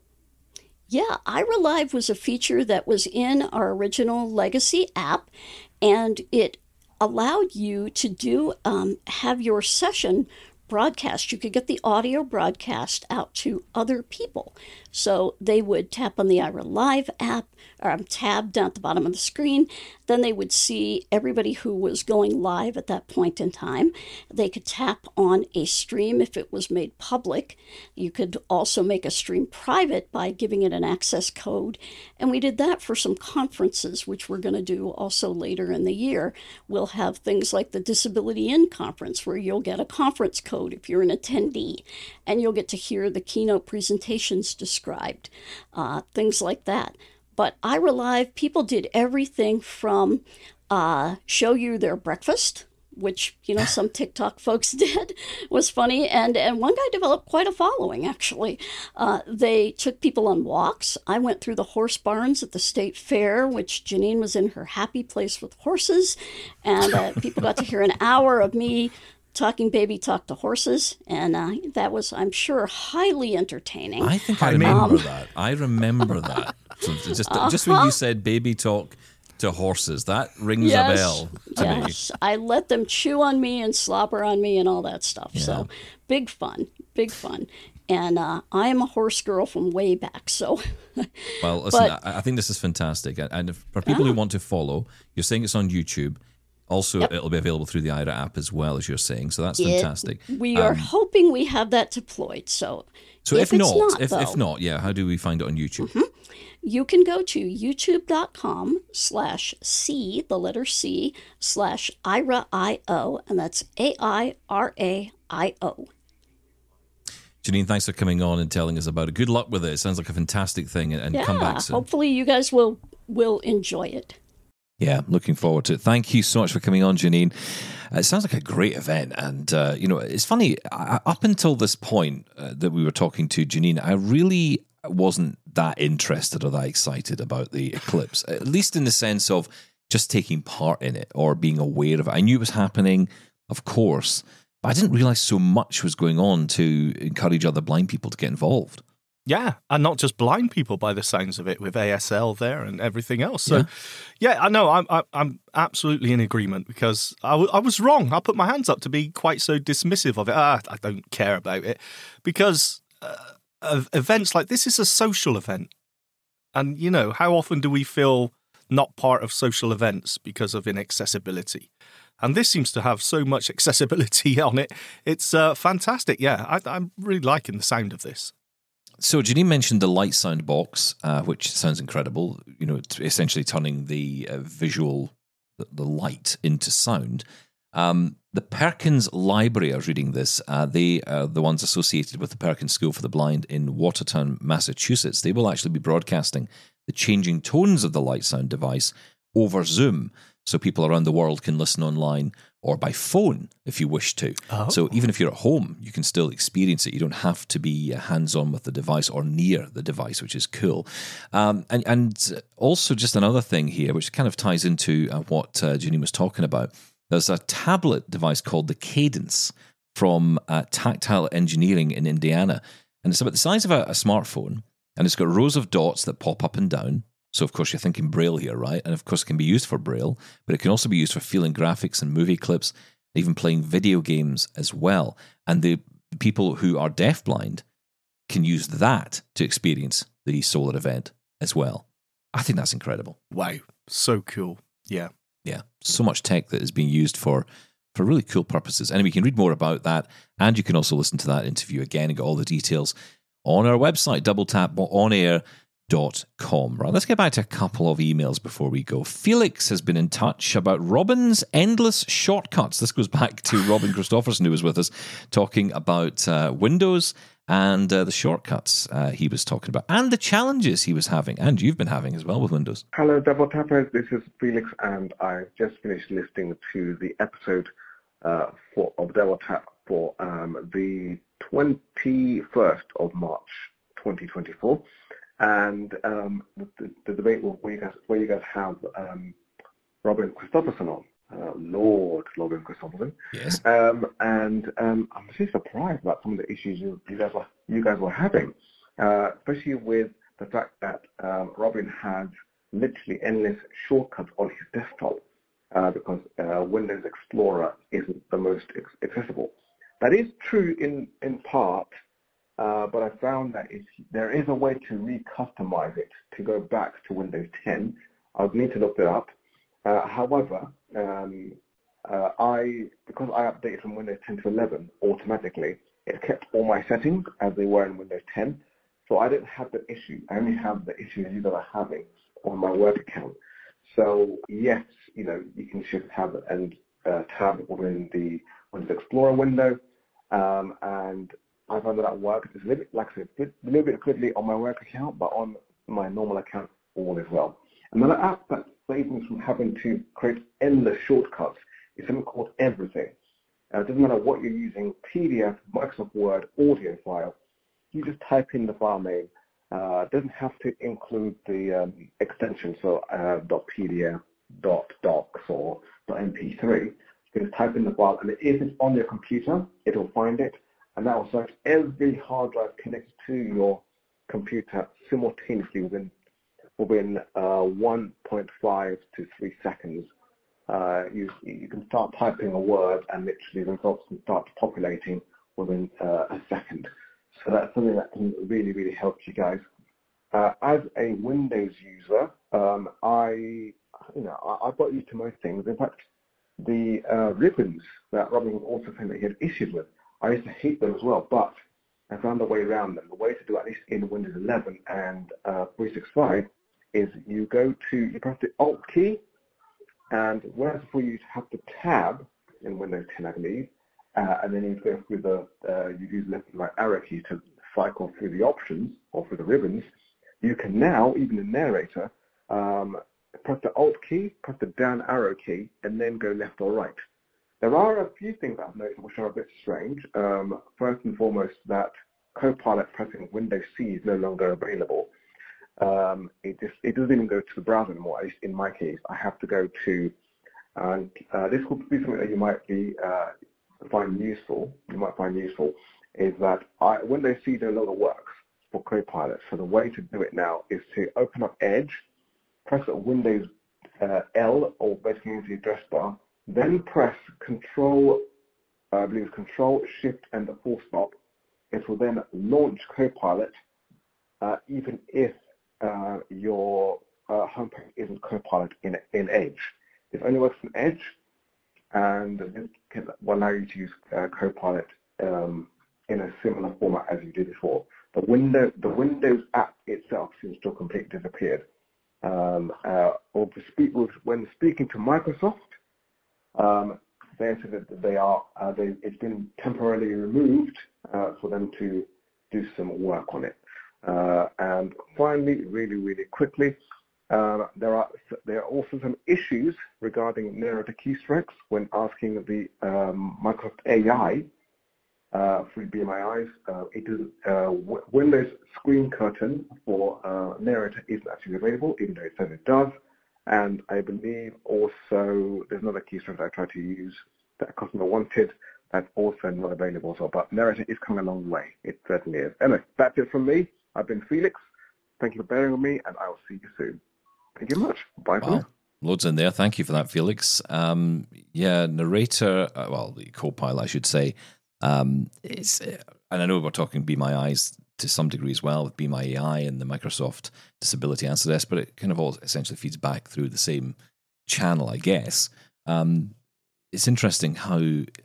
Yeah, Aira Live was a feature that was in our original Legacy app, and it allowed you to do have your session broadcast. You could get the audio broadcast out to other people. So they would tap on the Ira Live app, or tab down at the bottom of the screen. Then they would see everybody who was going live at that point in time. They could tap on a stream if it was made public. You could also make a stream private by giving it an access code. And we did that for some conferences, which we're going to do also later in the year. We'll have things like the Disability In Conference, where you'll get a conference code if you're an attendee, and you'll get to hear the keynote presentations described, things like that. But Ira Live, people did everything from show you their breakfast, which, some TikTok folks did, was funny. And one guy developed quite a following, actually. They took people on walks. I went through the horse barns at the state fair, which Janine was in her happy place with horses. And people got to hear an hour of me talking baby talk to horses. And that was, I'm sure, highly entertaining. I think I remember that. I remember that. So just when you said baby talk to horses, that rings a bell to me. Yes, I let them chew on me and slobber on me and all that stuff. Yeah. So big fun. And I am a horse girl from way back. So, well, listen, I think this is fantastic. And for people who want to follow, you're saying it's on YouTube. Also, it'll be available through the Ira app as well, as you're saying. So that's fantastic. We are hoping we have that deployed. So if not, how do we find it on YouTube? Mm-hmm. You can go to youtube.com/C, the letter C, /IRA-IO, and that's AIRAIO. Janine, thanks for coming on and telling us about it. Good luck with it. It sounds like a fantastic thing, and come back soon. Hopefully you guys will enjoy it. Yeah, looking forward to it. Thank you so much for coming on, Janine. It sounds like a great event. And, it's funny, up until this point that we were talking to Janine, I really wasn't that interested or that excited about the eclipse, at least in the sense of just taking part in it or being aware of it. I knew it was happening, of course, but I didn't realize so much was going on to encourage other blind people to get involved. Yeah, and not just blind people by the sounds of it, with ASL there and everything else. So, I know I'm absolutely in agreement, because I was wrong. I put my hands up to be quite so dismissive of it. I don't care about it, because events like this is a social event. And, how often do we feel not part of social events because of inaccessibility? And this seems to have so much accessibility on it. It's fantastic. Yeah, I'm really liking the sound of this. So Janine mentioned the light sound box, which sounds incredible. It's essentially turning the visual, the light into sound. The Perkins Library, I was reading this, they are the ones associated with the Perkins School for the Blind in Watertown, Massachusetts. They will actually be broadcasting the changing tones of the light sound device over Zoom, so people around the world can listen online or by phone if you wish to. Oh. So even if you're at home, you can still experience it. You don't have to be hands-on with the device or near the device, which is cool. And also just another thing here, which kind of ties into what Janine was talking about. There's a tablet device called the Cadence from Tactile Engineering in Indiana. And it's about the size of a smartphone. And it's got rows of dots that pop up and down. So, of course, you're thinking Braille here, right? And, of course, it can be used for Braille, but it can also be used for feeling graphics and movie clips, even playing video games as well. And the people who are deafblind can use that to experience the solar event as well. I think that's incredible. Wow. So cool. Yeah. Yeah. So much tech that is being used for really cool purposes. Anyway, you can read more about that, and you can also listen to that interview again and get all the details on our website, doubletaponair.com. Right, let's get back to a couple of emails before we go. Felix has been in touch about Robin's endless shortcuts. This goes back to Robin Christopherson, who was with us, talking about Windows and the shortcuts he was talking about, and the challenges he was having, and you've been having as well with Windows. Hello, Double Tappers. This is Felix, and I've just finished listening to the episode of Double Tap for the 21st of March 2024. And the debate where you guys have Robin Christopherson on, Lord Robin Christopherson. Yes. And I'm actually surprised about some of the issues you guys were having, especially with the fact that Robin had literally endless shortcuts on his desktop. because Windows Explorer isn't the most accessible. That is true in part, but I found that there is a way to re-customize it to go back to Windows 10. I would need to look that up. However, because I updated from Windows 10 to 11 automatically, it kept all my settings as they were in Windows 10. So I didn't have the issue. I only have the issues you guys are having on my work account. So yes, you can shift tab and tab within the Windows Explorer window, and I found that works. It's a little bit, like I said, a little bit fiddly on my work account, but on my normal account, all is well. Another app that saves me from having to create endless shortcuts is something called Everything. It doesn't matter what you're using, PDF, Microsoft Word, audio file, you just type in the file name. It doesn't have to include the extension, so .pdf, .docs, or .mp3. You can just type in the file, and if it's on your computer, it will find it, and that will search every hard drive connected to your computer simultaneously within 1.5 to 3 seconds. You can start typing a word, and literally the results can start populating within a second. So that's something that can really, really help you guys. As a Windows user, I got used to most things. In fact, the ribbons that Robin was also saying that he had issues with, I used to hate them as well, but I found a way around them. The way to do it, at least in Windows 11 and 365, is you press the Alt key, and whereas before you have the tab in Windows 10, I believe, and then you go through you use left and right arrow keys to cycle through the options or through the ribbons. You can now, even in Narrator, press the Alt key, press the down arrow key, and then go left or right. There are a few things I've noticed which are a bit strange. First and foremost, that Copilot pressing Windows C is no longer available. It doesn't even go to the browser anymore. At least in my case, I have to go to, and this will be something that you might find useful. Is that Windows C no longer works for Copilot. So the way to do it now is to open up Edge, press Windows L, or basically use the address bar, then press Control Shift and the full stop. It will then launch Copilot, even if your homepage isn't Copilot in Edge. It only works in Edge, and this will allow you to use Copilot in a similar format as you did before. The Windows app itself seems to have completely disappeared. When speaking to Microsoft, they said that it's been temporarily removed for them to do some work on it. And finally, really, really quickly, there are also some issues regarding narrator keystrokes when asking the Microsoft AI through Be My Eyes. Windows screen curtain for narrator isn't actually available, even though it says it does. And I believe also there's another keystroke that I tried to use that a customer wanted that's also not available as well. But narrator is coming a long way. It certainly is. Anyway, that's it from me. I've been Felix. Thank you for bearing with me, and I will see you soon. Thank you very much. Bye for now. Loads in there. Thank you for that, Felix. Narrator, the Copilot, I should say. And I know we're talking Be My Eyes to some degree as well with Be My AI and the Microsoft Disability Answer Desk, but it kind of all essentially feeds back through the same channel, I guess. It's interesting how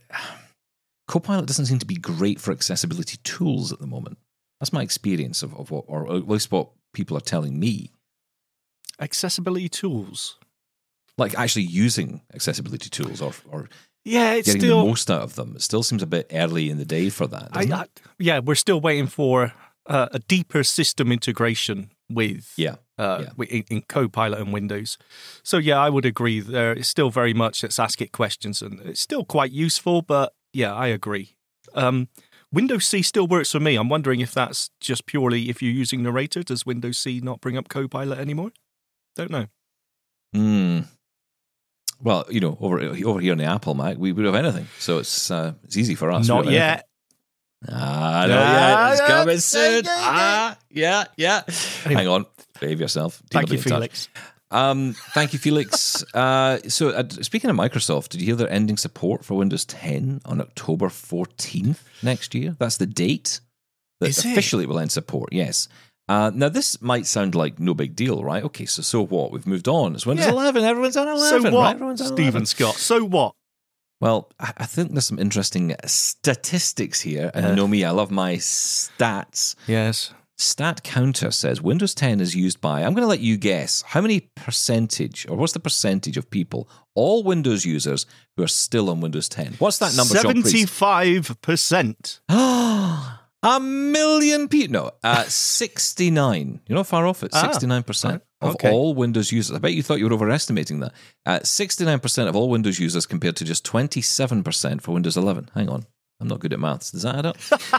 Copilot doesn't seem to be great for accessibility tools at the moment. That's my experience of what, or at least what people are telling me. Accessibility tools? Like actually using accessibility tools or it's getting still the most out of them. It still seems a bit early in the day for that, doesn't it? We're still waiting for a deeper system integration with in Copilot and Windows. So I would agree. There is still very much let's ask it questions, and it's still quite useful. But I agree. Windows C still works for me. I'm wondering if that's just purely if you're using Narrator. Does Windows C not bring up Copilot anymore? Don't know. Well, over here on the Apple Mac, we would have anything, so it's easy for us. Not yet. Not yet. It's coming soon. Yeah. Anyway. Hang on, behave yourself. Thank you, Felix. Thank you, Felix. Speaking of Microsoft, did you hear they're ending support for Windows 10 on October 14th next year? That's the date that officially will end support, yes. Now, this might sound like no big deal, right? Okay, so what? We've moved on. It's Windows 11. Everyone's on 11, so what, right? Everyone's on Stephen 11. Scott? So what? Well, I think there's some interesting statistics here. And you know me, I love my stats. Yes. Stat Counter says Windows 10 is used by, I'm going to let you guess, how many percentage, or what's the percentage of people, all Windows users who are still on Windows 10? What's that number, John Priest? 75%. 1 million people. No, 69. You're not far off it. 69% of all Windows users. I bet you thought you were overestimating that. 69% of all Windows users compared to just 27% for Windows 11. Hang on. I'm not good at maths. Does that add up?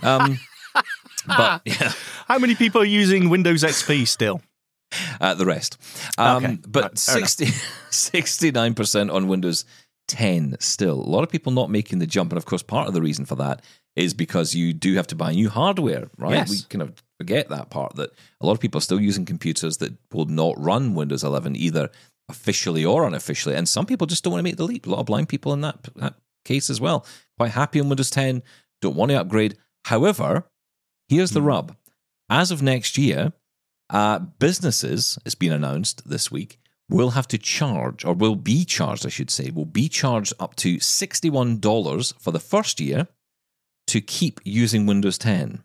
But yeah. How many people are using Windows XP still? The rest. Okay. But 69% on Windows 10 still. A lot of people not making the jump. And of course, part of the reason for that is because you do have to buy new hardware, right? Yes. We kind of forget that part, that a lot of people are still using computers that will not run Windows 11 either officially or unofficially. And some people just don't want to make the leap. A lot of blind people in that case as well. Quite happy on Windows 10, don't want to upgrade. However, here's the rub. As of next year, businesses, it's been announced this week, will have to charge, or will be charged, I should say, will be charged up to $61 for the first year to keep using Windows 10.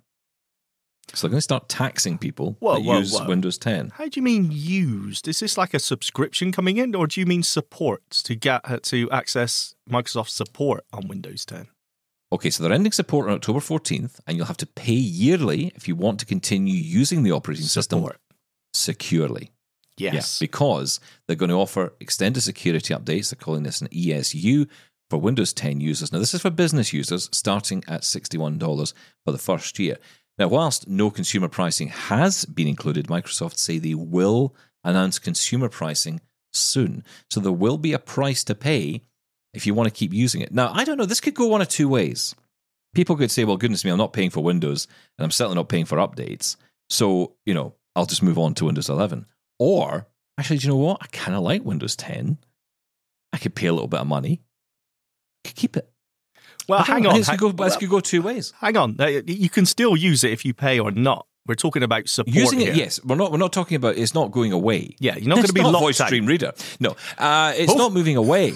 So they're going to start taxing people that use Windows 10. How do you mean used? Is this like a subscription coming in, or do you mean support to get to access Microsoft support on Windows 10? Okay, so they're ending support on October 14th, and you'll have to pay yearly if you want to continue using the operating system securely. Yes. Yeah, because they're going to offer extended security updates. They're calling this an ESU for Windows 10 users. Now, this is for business users, starting at $61 for the first year. Now, whilst no consumer pricing has been included, Microsoft say they will announce consumer pricing soon. So there will be a price to pay if you want to keep using it. Now, I don't know, this could go one of two ways. People could say, well, goodness me, I'm not paying for Windows, and I'm certainly not paying for updates. So, I'll just move on to Windows 11. Or, actually, do you know what? I kind of like Windows 10. I could pay a little bit of money. I could keep it. Well, hang on. This could go two ways. Hang on. You can still use it if you pay or not. We're talking about support using here. it, yes. We're not talking about it's not going away. Yeah, you're not going to be locked voice out. stream reader. No, it's not moving away.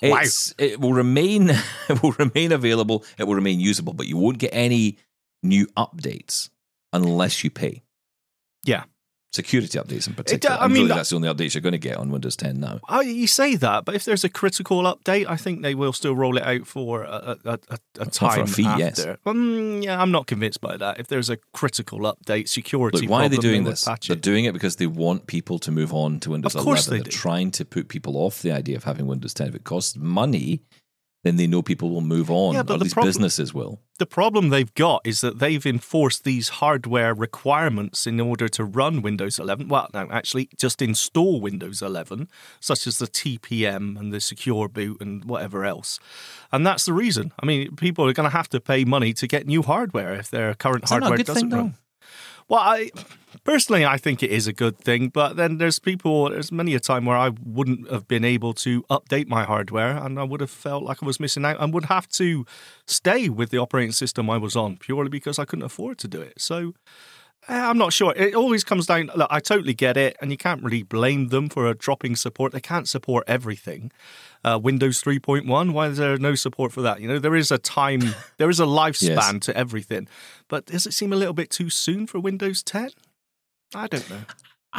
It will remain. It will remain available. It will remain usable, but you won't get any new updates unless you pay. Yeah. Security updates in particular. That's the only updates you're going to get on Windows 10 now. Oh, you say that, but if there's a critical update, I think they will still roll it out for a time for a fee, after. yes. Yeah, I'm not convinced by that. If there's a critical update, security Look, why are they doing problem, this? patch They're it. doing it because they want people to move on to Windows 11. Of course they They're do. trying to put people off the idea of having Windows 10. If it costs money, then they know people will move on, Yeah, or but at least businesses will. The problem they've got is that they've enforced these hardware requirements in order to run Windows 11. Well, no, actually, just install Windows 11, such as the TPM and the Secure Boot and whatever else. And that's the reason. I mean, people are going to have to pay money to get new hardware if their current hardware doesn't run. Well, I think it is a good thing, but then there's many a time where I wouldn't have been able to update my hardware and I would have felt like I was missing out and would have to stay with the operating system I was on purely because I couldn't afford to do it. So I'm not sure. It always comes down, look, I totally get it, and you can't really blame them for dropping support. They can't support everything. Windows 3.1, why is there no support for that? There is a time, there is a lifespan to everything. But does it seem a little bit too soon for Windows 10? I don't know.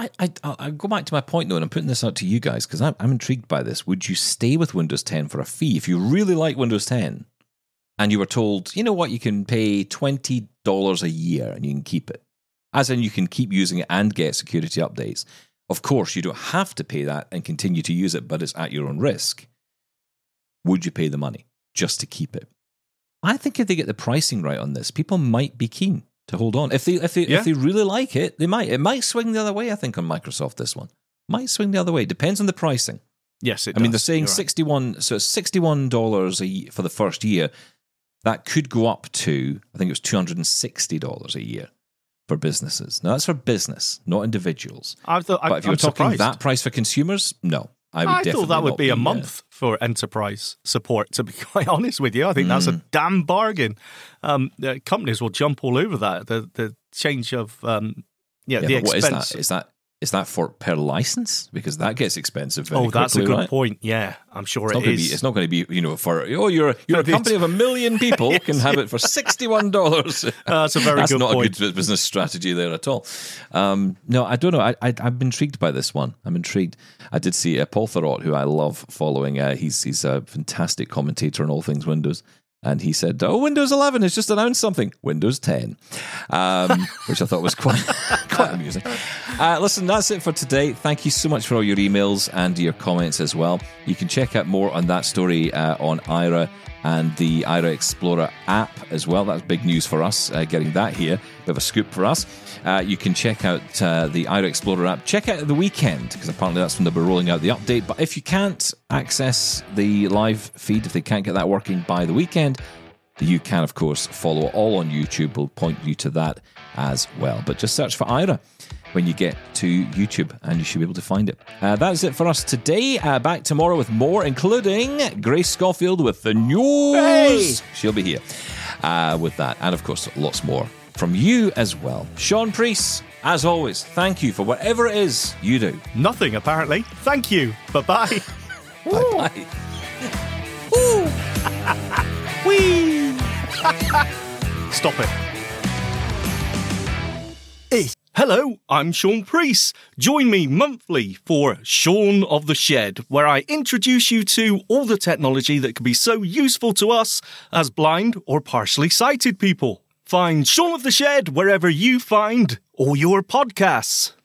I go back to my point, though, and I'm putting this out to you guys, because I'm intrigued by this. Would you stay with Windows 10 for a fee? If you really like Windows 10, and you were told, you know what, you can pay $20 a year and you can keep it. As in, you can keep using it and get security updates. Of course, you don't have to pay that and continue to use it, but it's at your own risk. Would you pay the money just to keep it? I think if they get the pricing right on this, people might be keen to hold on. If they really like it, they might. It might swing the other way, I think, on Microsoft, this one. Might swing the other way. Depends on the pricing. Yes, it does. I mean, they're saying You're right. $61, so it's $61 for the first year. That could go up to, I think it was $260 a year for businesses. Now, that's for business, not individuals. But if you were talking that price for consumers, no. I thought that would be a month for enterprise support, to be quite honest with you. I think that's a damn bargain. Companies will jump all over that. The change of, the expense. What is that for per license? Because that gets expensive very quickly, that's a good right? point. Yeah, I'm sure it is. It's not going to be, for, you're a company of 1 million people, yes, can have it for $61. That's a very good point. That's not a good business strategy there at all. No, I don't know. I'm intrigued by this one. I'm intrigued. I did see Paul Thurrott, who I love following. He's a fantastic commentator on all things Windows. And he said, Windows 11 has just announced something. Windows 10. Which I thought was quite amusing. Listen, that's it for today. Thank you so much for all your emails and your comments as well. You can check out more on that story on Aira and the Aira Explorer app as well. That's big news for us, getting that here. Bit of a scoop for us. You can check out the Aira Explorer app. Check out The Weekend, because apparently that's when they'll be rolling out the update. But if you can't access the live feed, if they can't get that working by the weekend, you can, of course, follow all on YouTube. We'll point you to that as well. But just search for Aira when you get to YouTube, and you should be able to find it. That's it for us today. Back tomorrow with more, including Grace Schofield with the news. Hey! She'll be here with that. And, of course, lots more from you as well. Sean Priest, as always, thank you for whatever it is you do. Nothing, apparently. Thank you. Bye-bye. Bye-bye. Whee! Stop it. Hey. Hello, I'm Sean Priest. Join me monthly for Shaun of the Shed, where I introduce you to all the technology that can be so useful to us as blind or partially sighted people. Find Shaun of the Shed wherever you find all your podcasts.